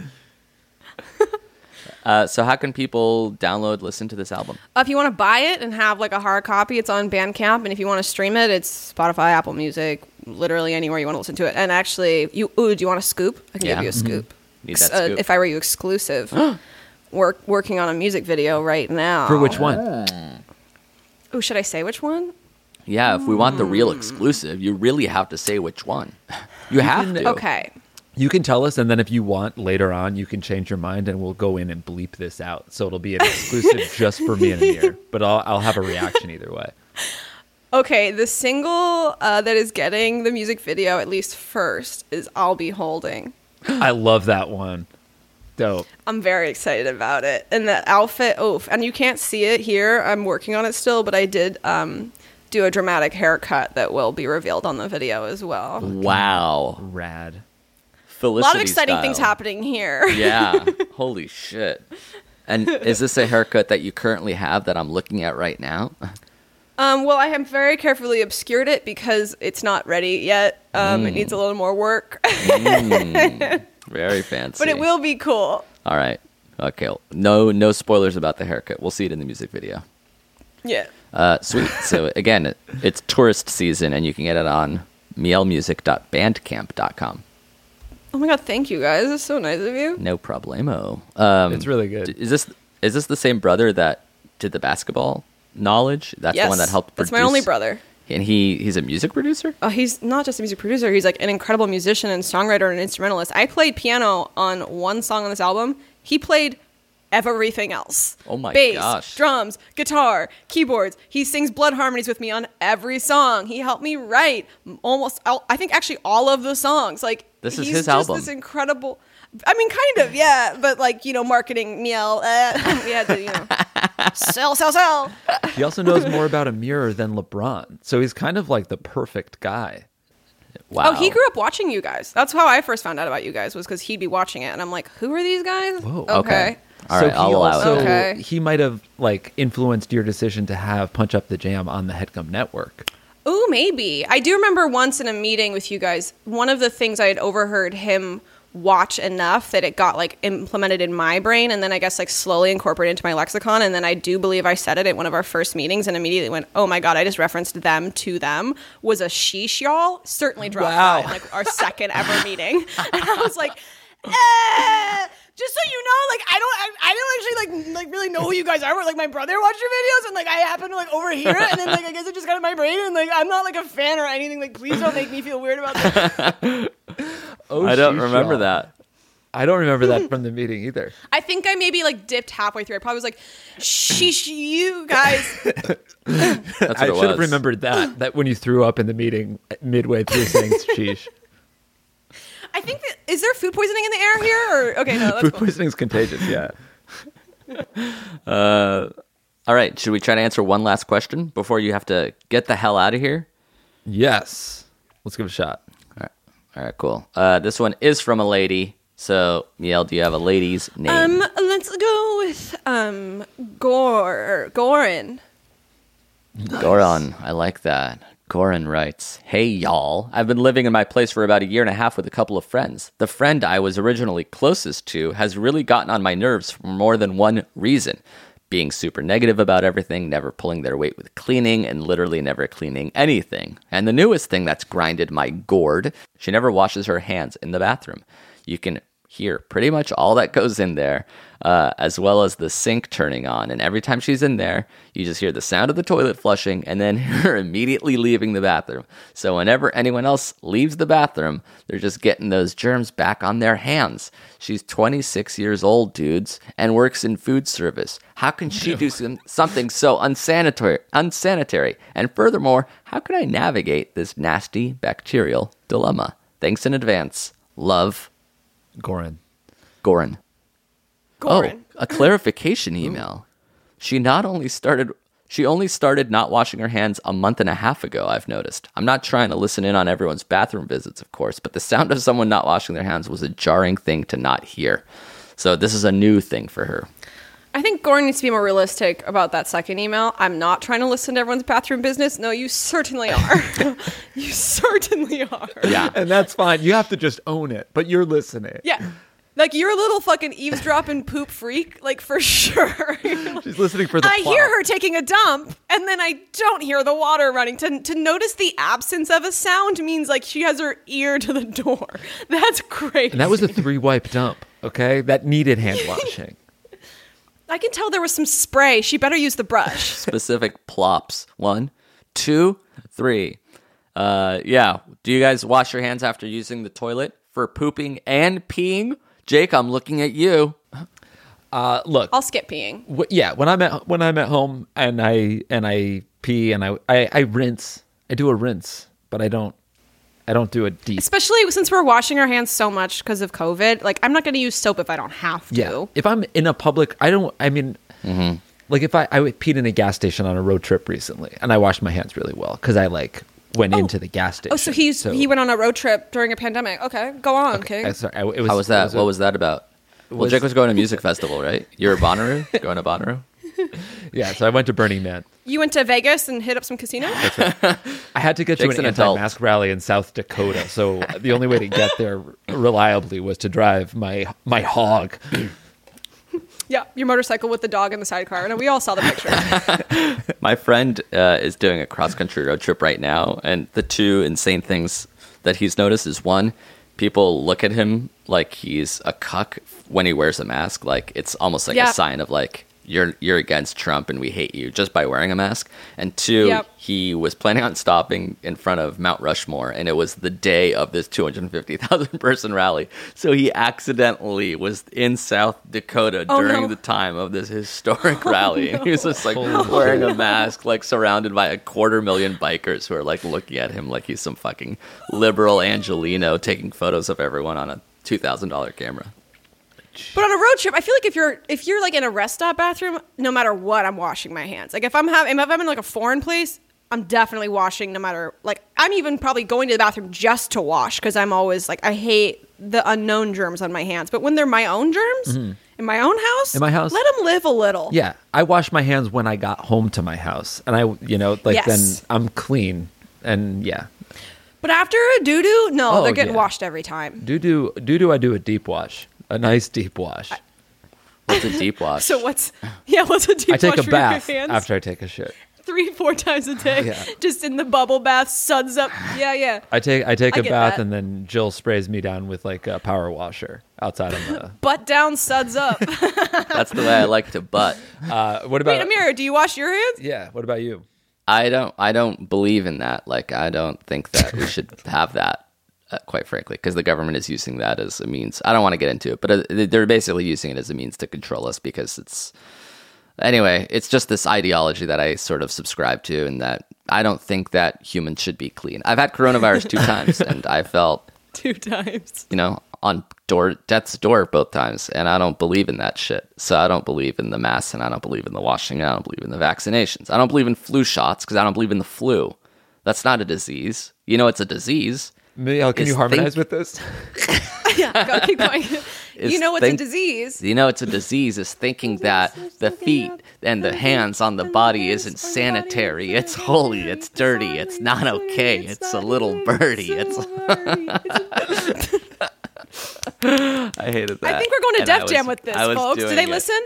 Uh, so how can people download, listen to this album? Uh, if you want to buy it and have like a hard copy, it's on Bandcamp, and if you want to stream it, it's Spotify, Apple Music, literally anywhere you want to listen to it. And actually, you ooh, do you want a scoop? I can Yeah. give you a scoop. Need that Uh, scoop. if I were you, exclusive. work working on a music video right now. For which one? Oh, should I say which one? Yeah, if we want the real exclusive, you really have to say which one. You have to. Okay. You can tell us, and then if you want later on, you can change your mind, and we'll go in and bleep this out. So it'll be an exclusive just for me and Amir. But I'll, I'll have a reaction either way. Okay, the single uh, that is getting the music video at least first is "I'll Be Holding." I love that one. Dope. I'm very excited about it, and the outfit. Oof! And you can't see it here. I'm working on it still, but I did um, do a dramatic haircut that will be revealed on the video as well. Wow. Rad. Felicity a lot of exciting style. things happening here. Yeah. Holy shit. And is this a haircut that you currently have that I'm looking at right now? Um, well, I have very carefully obscured it because it's not ready yet. Um, Mm. It needs a little more work. Mm. Very fancy. But it will be cool. All right. Okay. No no spoilers about the haircut. We'll see it in the music video. Yeah. Uh, sweet. So again, it, it's tourist season, and you can get it on miel music dot bandcamp dot com. Oh my god, thank you guys. That's so nice of you. No problemo. Um, It's really good. Is this is this the same brother that did the basketball knowledge? That's yes, the one that helped produce. That's my only brother. And he he's a music producer? Oh, he's not just a music producer. He's like an incredible musician and songwriter and instrumentalist. I played piano on one song on this album. He played everything else. Oh my Bass, gosh. drums, guitar, keyboards. He sings blood harmonies with me on every song. He helped me write almost, all, I think actually all of the songs. Like This is he's his just album. This incredible. I mean, kind of, yeah, but like you know, marketing, Miel. Uh, we had to, you know, sell, sell, sell. He also knows more about Amir than LeBron. So he's kind of like the perfect guy. Wow. Oh, he grew up watching you guys. That's how I first found out about you guys, was because he'd be watching it, and I'm like, who are these guys? Whoa. Okay. All so right, he I'll allow also, it. Okay. He might have like influenced your decision to have Punch Up the Jam on the HeadGum network. Ooh, maybe. I do remember once in a meeting with you guys, one of the things I had overheard him watch enough that it got like implemented in my brain, and then I guess like slowly incorporated into my lexicon, and then I do believe I said it at one of our first meetings and immediately went, oh my god, I just referenced them to them, was a sheesh y'all. Certainly dropped Wow. that in like our second ever meeting. And I was like, eh. Just so you know, like I don't, I, I don't actually like like really know who you guys are. But, like my brother watched your videos, and like I happen to like overhear it, and then like I guess it just got in my brain, and like I'm not like a fan or anything. Like please don't make me feel weird about that. Oh, I don't sheesh, remember y'all. that. I don't remember that from the meeting either. I think I maybe like dipped halfway through. I probably was like, sheesh, you guys. That's what I it should have was. remembered that. That when you threw up in the meeting midway through saying sheesh. I think that, is there food poisoning in the air here? Or okay, no, that's Food cool. poisoning is contagious, yeah. Uh, all right, should we try to answer one last question before you have to get the hell out of here? Yes. Let's give it a shot. All right, all right, cool. Uh, this one is from a lady. So, Miel, do you have a lady's name? Um, let's go with um Gore Goran. Goran, I like that. Goran writes, hey y'all, I've been living in my place for about a year and a half with a couple of friends. The friend I was originally closest to has really gotten on my nerves for more than one reason. Being super negative about everything, never pulling their weight with cleaning, and literally never cleaning anything. And the newest thing that's grinded my gourd, she never washes her hands in the bathroom. You can hear pretty much all that goes in there, uh, as well as the sink turning on. And every time she's in there, you just hear the sound of the toilet flushing and then her immediately leaving the bathroom. So whenever anyone else leaves the bathroom, they're just getting those germs back on their hands. She's twenty-six years old, dudes, and works in food service. How can she do some, something so unsanitary, unsanitary? And furthermore, how can I navigate this nasty bacterial dilemma? Thanks in advance. Love, Goran. Goran. Goran. Oh, a clarification email. She not only started, she only started not washing her hands a month and a half ago, I've noticed. I'm not trying to listen in on everyone's bathroom visits, of course, but the sound of someone not washing their hands was a jarring thing to not hear. So this is a new thing for her. I think Goran needs to be more realistic about that second email. I'm not trying to listen to everyone's bathroom business. No, you certainly are. You certainly are. Yeah. And that's fine. You have to just own it, but you're listening. Yeah. Like, you're a little fucking eavesdropping poop freak, like, for sure. Like, She's listening for the I plot. hear her taking a dump, and then I don't hear the water running. To, to notice the absence of a sound means, like, she has her ear to the door. That's crazy. And that was a three-wipe dump, okay? That needed hand washing. I can tell there was some spray. She better use the brush. Specific plops. One, two, three. Uh, yeah. Do you guys wash your hands after using the toilet for pooping and peeing? Jake, I'm looking at you. Uh, look, I'll skip peeing. w- yeah, when I'm at when I'm at home and I and I pee and I, I I rinse, I do a rinse, but I don't I don't do a deep. Especially since we're washing our hands so much because of COVID. Like, I'm not going to use soap if I don't have to. Yeah, if I'm in a public, I don't. I mean, Mm-hmm. like if I I peed in a gas station on a road trip recently, and I washed my hands really well because I like went into the gas station. Oh, so he's he went on a road trip during a pandemic. Okay, go on, Okay, King. I- sorry, I- it was, How was that? it was a- what was that about? Well, was- Jake was going to a music festival, right? You were at Bonnaroo? Going to Bonnaroo? Yeah, so I went to Burning Man. You went to Vegas and hit up some casinos? I had to get Jake's to an an adult. anti-mask rally in South Dakota, so the only way to get there reliably was to drive my my hog. Yeah, your motorcycle with the dog in the sidecar. And we all saw the picture. My friend uh, is doing a cross-country road trip right now, and the two insane things that he's noticed is, one, people look at him like he's a cuck when he wears a mask. Like, it's almost like Yeah. a sign of, like, you're you're against Trump and we hate you just by wearing a mask. And two, Yep. he was planning on stopping in front of Mount Rushmore, and it was the day of this two hundred fifty thousand person rally. So he accidentally was in South Dakota Oh, during no. the time of this historic rally. And he was just like Oh, wearing a mask, like surrounded by a quarter million bikers who are like looking at him like he's some fucking liberal Angelino taking photos of everyone on a two thousand dollars camera. But on a road trip, I feel like if you're if you're like in a rest stop bathroom, no matter what, I'm washing my hands. Like if I'm having if I'm in like a foreign place, I'm definitely washing no matter like I'm even probably going to the bathroom just to wash because I'm always like I hate the unknown germs on my hands. But when they're my own germs in my own house, In my house? let them live a little. Yeah, I washed my hands when I got home to my house, and I, you know, like Yes. then I'm clean, and yeah, But after a doo doo, no, Oh, they're getting yeah. washed every time. doo doo doo doo. I do a deep wash, a nice deep wash. I, What's a deep wash? So what's yeah? What's a deep take wash a for bath your hands? after I take a shit. Three, four times a day, Yeah. just in the bubble bath, suds up. Yeah, yeah. I take I take I a get bath, that. and then Jill sprays me down with like a power washer outside of the. Butt down, suds up. That's the way I like to butt. Uh, what about? Wait, Amir, do you wash your hands? Yeah. What about you? I don't I don't believe in that. Like, I don't think that we should have that. Uh, quite frankly, because the government is using that as a means. I don't want to get into it, but uh, they're basically using it as a means to control us because it's anyway, it's just this ideology that I sort of subscribe to, and that I don't think that humans should be clean. I've had coronavirus two times, and I felt, Two times. you know, on door death's door both times, and I don't believe in that shit. So I don't believe in the masks, and I don't believe in the washing, and I don't believe in the vaccinations. I don't believe in flu shots because I don't believe in the flu. That's not a disease. You know, it's a disease. Miguel, can Is you harmonize think- with this? Yeah, go, keep going. Is You know what's think- a disease. You know, it's a disease is thinking that the feet and the hands on the body isn't sanitary. It's holy. It's dirty. It's not okay. It's a little birdie. It's. I hated that. I think we're going to And I Def was- Jam with this, I was folks. Do doing they it. listen?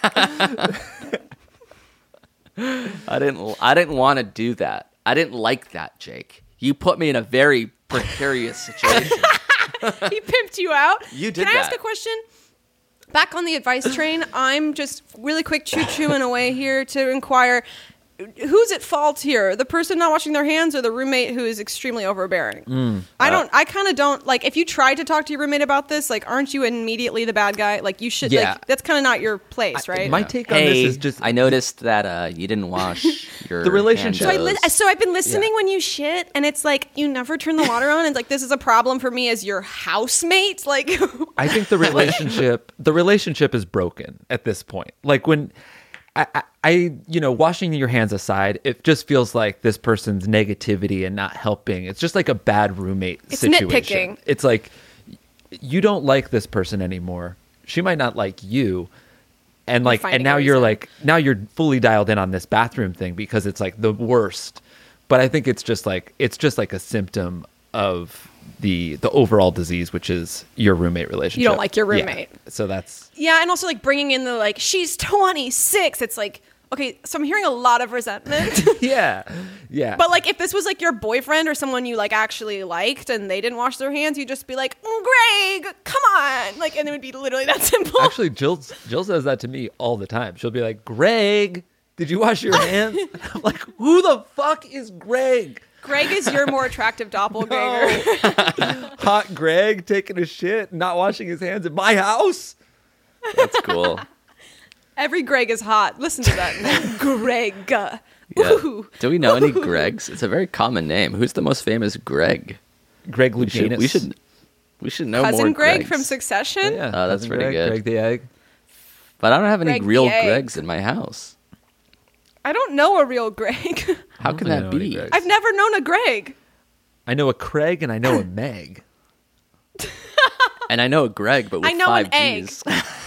I didn't. I didn't want to do that. I didn't like that, Jake. You put me in a very precarious situation. He pimped you out. You did Can I ask that. a question? Back on the advice train, I'm just really quick choo-chooing away here to inquire, who's at fault here? The person not washing their hands or the roommate who is extremely overbearing? Mm, I uh, don't, I kind of don't, like, if you tried to talk to your roommate about this, like, aren't you immediately the bad guy? Like, you should, Yeah. like, that's kind of not your place, right? My take on Hey, this is just I noticed that uh, you didn't wash your The relationship. So, I hand li- toes. so I've been listening when you shit, and it's like you never turn the water on. And it's like this is a problem for me as your housemate. Like, I think the relationship the relationship is broken at this point. Like when I, I, I you know, washing your hands aside, it just feels like this person's negativity and not helping. It's just like a bad roommate It's situation. nitpicking. It's like you don't like this person anymore. She might not like you. And like finding and now a you're reason. like now you're fully dialed in on this bathroom thing because it's like the worst. But I think it's just like it's just like a symptom of the the overall disease, which is your roommate relationship. You don't like your Yeah. roommate. So that's yeah, and also like bringing in the like she's twenty-six. It's like, Okay, so I'm hearing a lot of resentment. Yeah, yeah. But like, if this was like your boyfriend or someone you like actually liked and they didn't wash their hands, you'd just be like, oh, Greg, come on. Like, and it would be literally that simple. Actually, Jill, Jill says that to me all the time. She'll be like, Greg, did you wash your hands? I'm like, who the fuck is Greg? Greg is your more attractive doppelganger. No. Hot Greg taking a shit, not washing his hands in my house? That's cool. Every Greg is hot. Listen to that name. Greg. Yeah. Ooh. Do we know any Gregs? It's a very common name. Who's the most famous Greg? Greg We should, Louganis. we should, we should know Cousin more Greg Gregs. from Succession? Yeah, Oh, that's Cousin pretty Greg, good. Greg the Egg. But I don't have any Greg the real Egg. Gregs in my house. I don't know a real Greg. How don't can think I that know any be? Gregs. I've never known a Greg. I know a Craig and I know a Meg. And I know a Greg, but with I know five an egg. G's.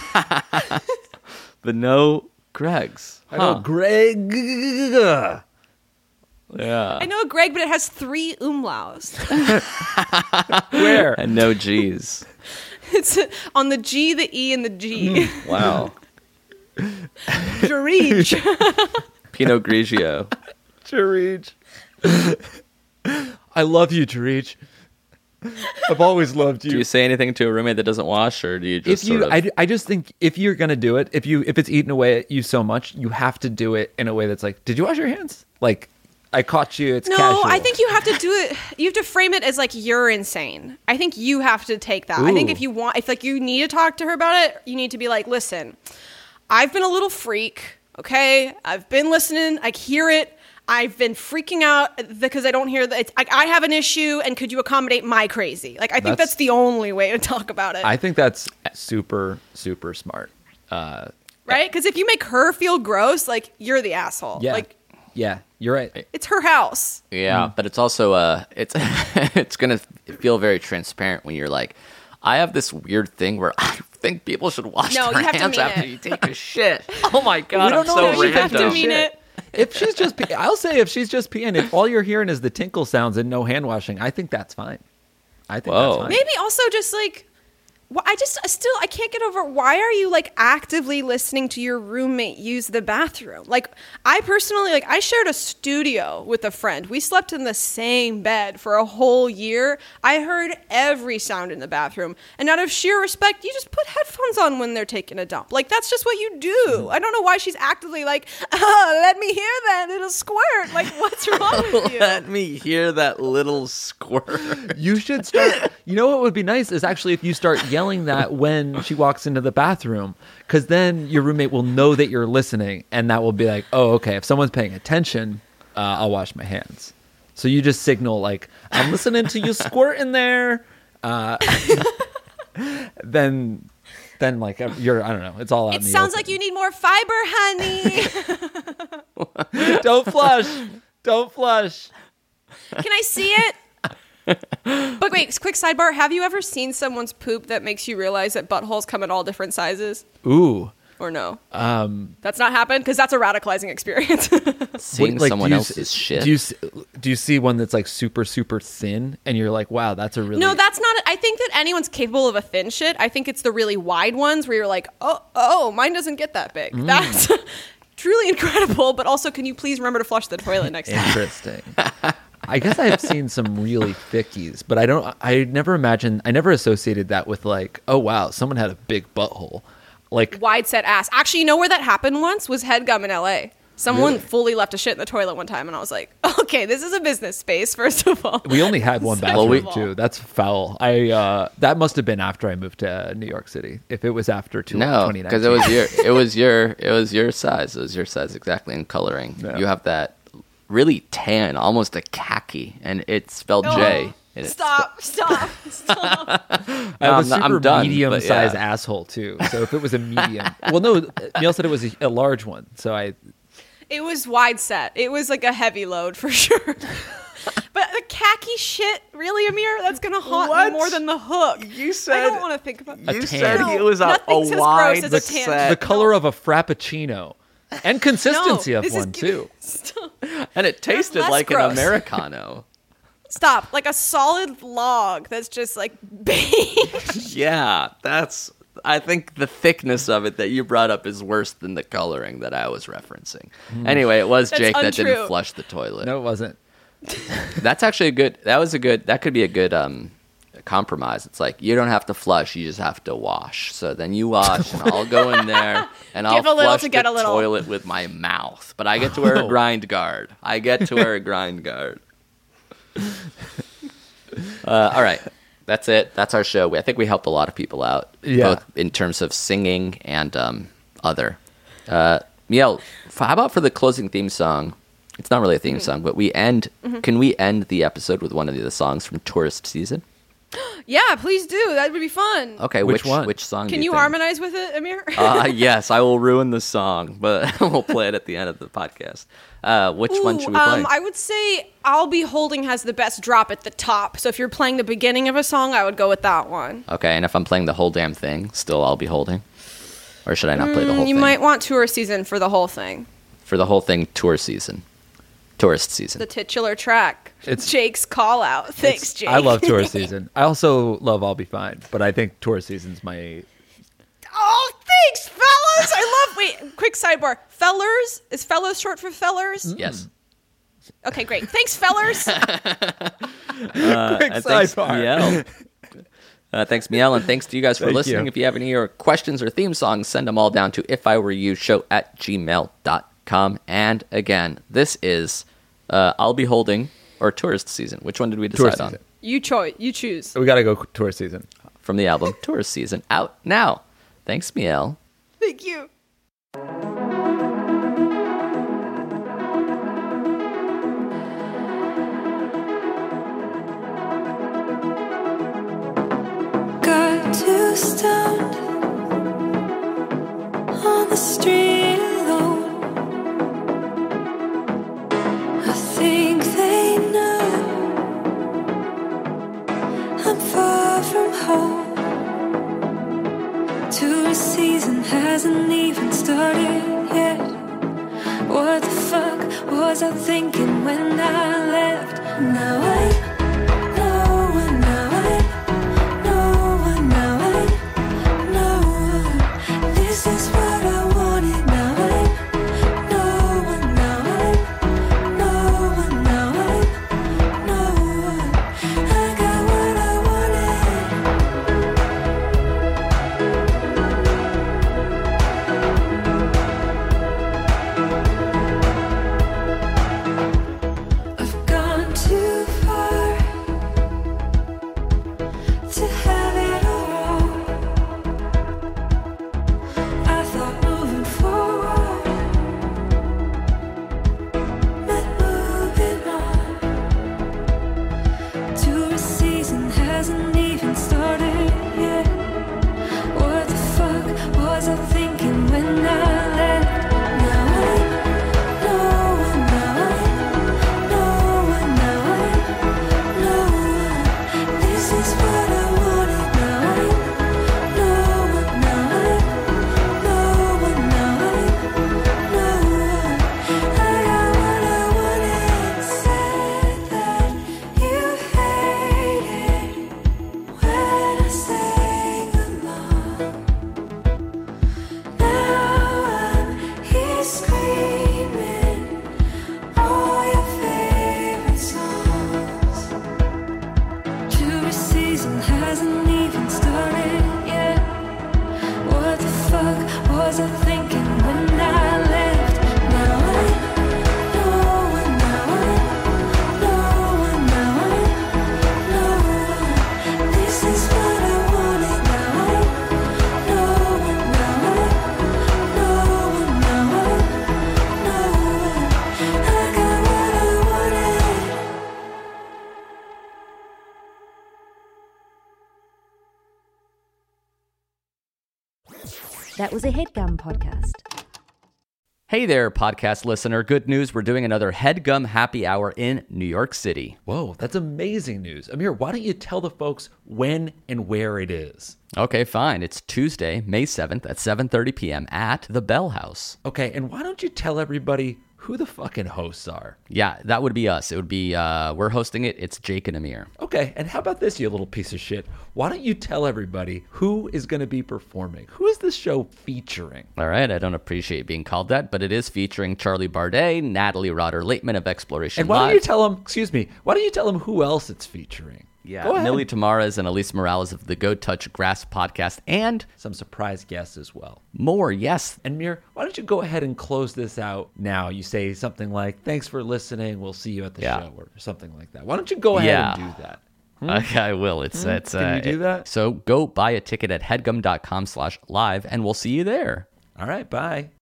But no Gregs. I know Huh. Greg. Yeah. I know a Greg, but it has three umlauts. Where? And no G's. It's on the G, the E, and the G. Wow. George. Pinot Grigio. Jarij. I love you, Jarij. I've always loved you. Do you say anything to a roommate that doesn't wash, or do you just if you, sort of... I, I just think if you're gonna do it, if you if it's eating away at you so much, you have to do it in a way that's like, did you wash your hands? Like, I caught you. It's No, casual. I think you have to do it. You have to frame it as like you're insane. I think you have to take that. I think Ooh. if you want, if like you need to talk to her about it, you need to be like, listen, I've been a little freak. Okay, I've been listening. I hear it. I've been freaking out because I don't hear that. It's, I, I have an issue, and could you accommodate my crazy? Like, I think That's- that's, the only way to talk about it, I think that's super super smart. Uh, right? Because if you make her feel gross, like you're the asshole. yeah, Like yeah, you're right. it's her house. Yeah, but it's also uh, it's it's gonna feel very transparent when you're like, I have this weird thing where I think people should wash No, their you have to hands mean after it. you take a shit. Oh my god, We I'm don't know so if No, you have to random. mean it. If she's just, pee- I'll say if she's just peeing, if all you're hearing is the tinkle sounds and no hand washing, I think that's fine. I think Whoa. that's fine. Maybe also just like, wh- I just I still I can't get over why are you like actively listening to your roommate use the bathroom? Like I personally like I shared a studio with a friend. We slept in the same bed for a whole year. I heard every sound in the bathroom, and out of sheer respect, you just put headphones on when they're taking a dump. Like that's just what you do. I don't know why she's actively like, oh, let me hear that little squirt. Like what's wrong with you? Let me hear that little squirt. You should start. You know what would be nice is actually if you start yelling that when she walks into the bathroom, because then your roommate will know that you're listening, and that will be like, oh, okay. If someone's paying attention, uh, I'll wash my hands. So you just signal like, I'm listening to you squirt in there. Uh, then, then like you're. I don't know. It's all out. It in the sounds open. like you need more fiber, honey. Don't flush. Don't flush. Can I see it? But wait, quick sidebar. Have you ever seen someone's poop that makes you realize that buttholes come in all different sizes? Ooh. Or no? Um, That's not happened? Because that's a radicalizing experience. Seeing what- like, someone do you else's s- shit. Do you s- do you see one that's like super super thin, and you're like, wow, that's a really No, that's not. I think that anyone's capable of a thin shit. I think it's the really wide ones where you're like, oh, oh, mine doesn't get that big. Mm. That's truly incredible. But also, can you please remember to flush the toilet next time? interesting. I guess I have seen some really thickies, but I don't. I never imagined. I never associated that with like, oh wow, someone had a big butthole. Like, Wide set ass. Actually, you know where that happened once? Was Headgum in L A. Someone Really? fully left a shit in the toilet one time, and I was like, okay, this is a business space, first of all. we only had one Second bathroom of all. too. That's foul. I uh, that must have been after I moved to New York City. If it was after two, No, twenty because nineteen, it was your, it was your, it was your size. It was your size exactly in coloring. Yeah. You have that really tan, almost a khaki, and it's spelled Oh, J. and it's Stop, stop, stop. I have No, a I'm not- I'm super done, medium but sized yeah. asshole too. So if it was a medium, well, no, Neil said it was a, a large one. So I, It was wide set. It was like a heavy load for sure. But the khaki shit, really, Amir? That's going to haunt What? me more than the hook. You I said don't want to think about A you tan. said No, it was a, a nothing's as gross wide as a tan. set. the color of a frappuccino, and consistency No, of this is one giving- too. Stop. and it tasted less like an gross. Americano. Stop. Like a solid log that's just like baked. Yeah, that's I think the thickness of it that you brought up is worse than the coloring that I was referencing. Mm. Anyway, it was That's Jake that untrue. didn't flush the toilet. No, it wasn't. That's actually a good. That was a good. That could be a good um, compromise. It's like you don't have to flush; you just have to wash. So then you wash, and I'll go in there and I'll Give a little flush to get the a little. toilet with my mouth. But I get to wear a grind guard. I get to wear a grind guard. Uh, all right, that's it. That's our show. I think we helped a lot of people out, Yeah. both in terms of singing and um, other. Uh, Miel, f- how about for the closing theme song? It's not really a theme song, but we end. Mhm. Can we end the episode with one of the songs from Tourist Season? Yeah, please do. That would be fun. Okay, Which which one? Which song? Can do you you think? harmonize with it, Amir? Uh, yes, I will ruin the song, but we'll play it at the end of the podcast. Uh, which one should we play? Um, I would say I'll Be Holding has the best drop at the top. So if you're playing the beginning of a song, I would go with that one. Okay, and if I'm playing the whole damn thing, still I'll be holding? Or should I not play the whole Mm, you thing? might want Tour Season for the whole thing. For the whole thing, tour season. Tourist season. The titular track. It's- Jake's call out. Thanks, It's- Jake. I love tour season. I also love I'll Be Fine, but I think tour season's my. Oh, thanks, fellas. I love. Wait, quick sidebar. Fellers is fellas short for fellers? Yes. Okay, great. Thanks, fellers. Uh, Quick and thanks, sidebar. Miel. Uh, thanks, Miel, and thanks to you guys for Thank listening. you. If you have any or questions or theme songs, send them all down to if I were you show at gmail dot com. And again, this is uh, I'll Be Holding or Tourist Season. Which one did we Tour decide on? season. you choice. You choose. We got to go tour season. From the album Tourist Season, out now. Thanks, Miel. Thank you. Got too stoned on the street alone. I think they know I'm far from home. Tourist season hasn't even started yet. What the fuck was I thinking when I left? Now I That was a HeadGum podcast. Hey there, podcast listener. Good news. We're doing another HeadGum Happy Hour in New York City. Whoa, that's amazing news. Amir, why don't you tell the folks when and where it is? Okay, fine. It's Tuesday, May seventh at seven thirty p.m. at the Bell House. Okay, and why don't you tell everybody who the fucking hosts are. Yeah, that would be us. It would be, uh, we're hosting it. It's Jake and Amir. Okay, and how about this, you little piece of shit? Why don't you tell everybody who is going to be performing? Who is this show featuring? All right, I don't appreciate being called that, but it is featuring Charlie Bardet, Natalie Rotter-Lateman of Exploration And why Live. don't you tell them, excuse me, why don't you tell them who else it's featuring? Yeah, Go ahead. Millie Tamares and Elise Morales of the Go Touch Grass podcast, and Some surprise guests as well. more, yes. And Mir, why don't you go ahead and close this out now? You say something like, thanks for listening. We'll see you at the Yeah. show or something like that. Why don't you go ahead Yeah. and do that? Okay, I will. It's, it's, Can uh, you do it- that? So go buy a ticket at headgum.com slash live, and we'll see you there. All right, bye.